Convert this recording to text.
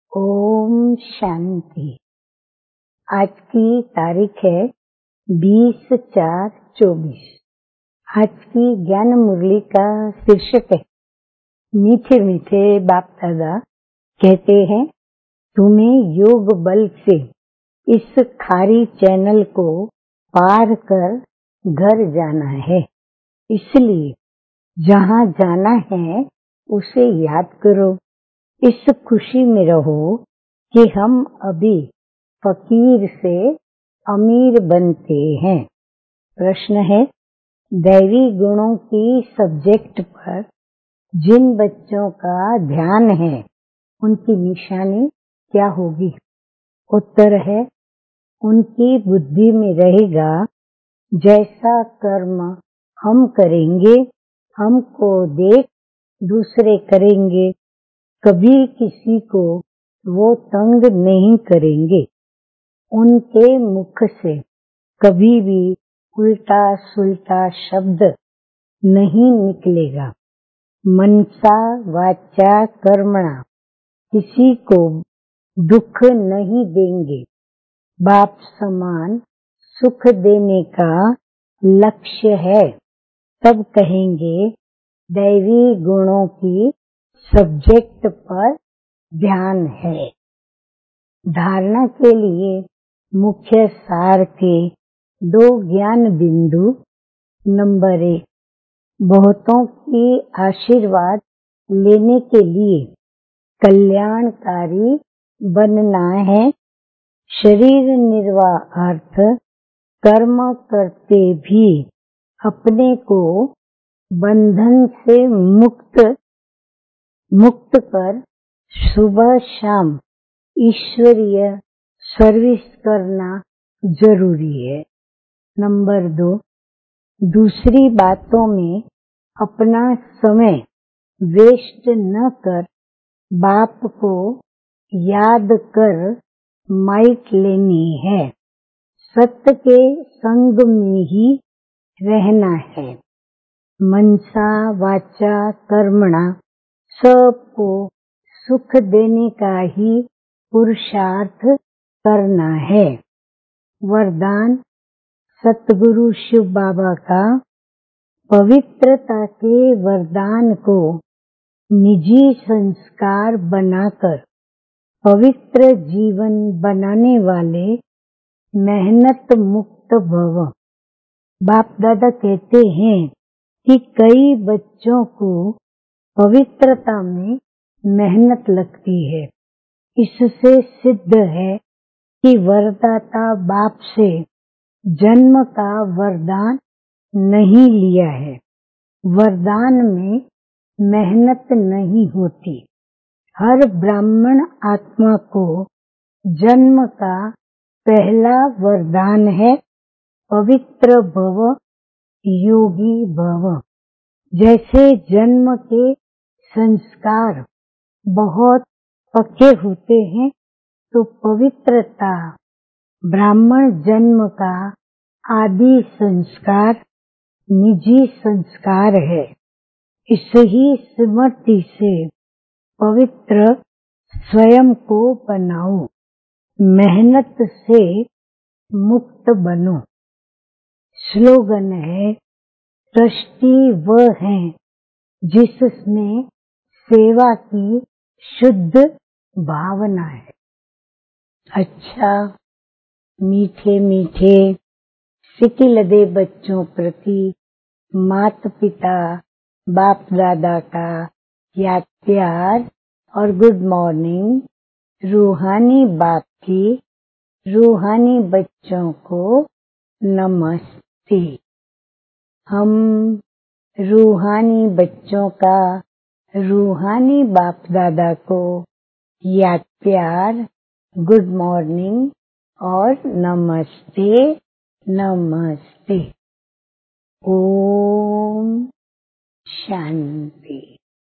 ओम शांति। आज की तारीख है 20/4/24। आज की ज्ञान मुरली का शीर्षक है मीठे मीठे बाप दादा कहते हैं, तुम्हें योग बल से इस खारी चैनल को पार कर घर जाना है। इसलिए जहाँ जाना है उसे याद करो। इस खुशी में रहो कि हम अभी फकीर से अमीर बनते हैं। प्रश्न है, दैवी गुणों की सब्जेक्ट पर जिन बच्चों का ध्यान है उनकी निशानी क्या होगी? उत्तर है, उनकी बुद्धि में रहेगा जैसा कर्म हम करेंगे हमको देख दूसरे करेंगे, कभी किसी को वो तंग नहीं करेंगे। उनके मुख से कभी भी उल्टा सुल्टा शब्द नहीं निकलेगा। मनसा वाचा कर्मणा किसी को दुख नहीं देंगे। बाप समान सुख देने का लक्ष्य है। तब कहेंगे दैवी गुणों की सब्जेक्ट पर ध्यान है। धारणा के लिए मुख्य सार के 2 ज्ञान बिंदु। नंबर 1, बहुतों की आशीर्वाद लेने के लिए कल्याणकारी बनना है। शरीर निर्वाह अर्थ कर्म करते भी अपने को बंधन से मुक्त कर सुबह शाम ईश्वरीय सर्विस करना जरूरी है। नंबर 2, दूसरी बातों में अपना समय वेस्ट न कर बाप को याद कर माइट लेनी है। सत्य के संग में ही रहना है। मनसा वाचा कर्मणा सबको सुख देने का ही पुरुषार्थ करना है। वरदान सतगुरु शिव बाबा का पवित्रता के वरदान को निजी संस्कार बनाकर पवित्र जीवन बनाने वाले मेहनत मुक्त भव। बाप दादा कहते हैं कि कई बच्चों को पवित्रता में मेहनत लगती है। इससे सिद्ध है कि वरदाता बाप से जन्म का वरदान नहीं लिया है। वरदान में मेहनत नहीं होती। हर ब्राह्मण आत्मा को जन्म का पहला वरदान है पवित्र भव, योगी भव। जैसे जन्म के संस्कार बहुत पक्के होते हैं तो पवित्रता ब्राह्मण जन्म का आदि संस्कार निजी संस्कार है। इस ही स्मृति से पवित्र स्वयं को बनाओ, मेहनत से मुक्त बनो। स्लोगन है, ट्रस्टी वह है जिसमें सेवा की शुद्ध भावना है। अच्छा, मीठे मीठे सिटी लदे बच्चों प्रति माता पिता बाप दादा का याद प्यार और गुड मॉर्निंग। रूहानी बाप की रूहानी बच्चों को नमस्ते। हम रूहानी बच्चों का रूहानी बाप दादा को याद प्यार, गुड मॉर्निंग और नमस्ते नमस्ते। ओम शांति।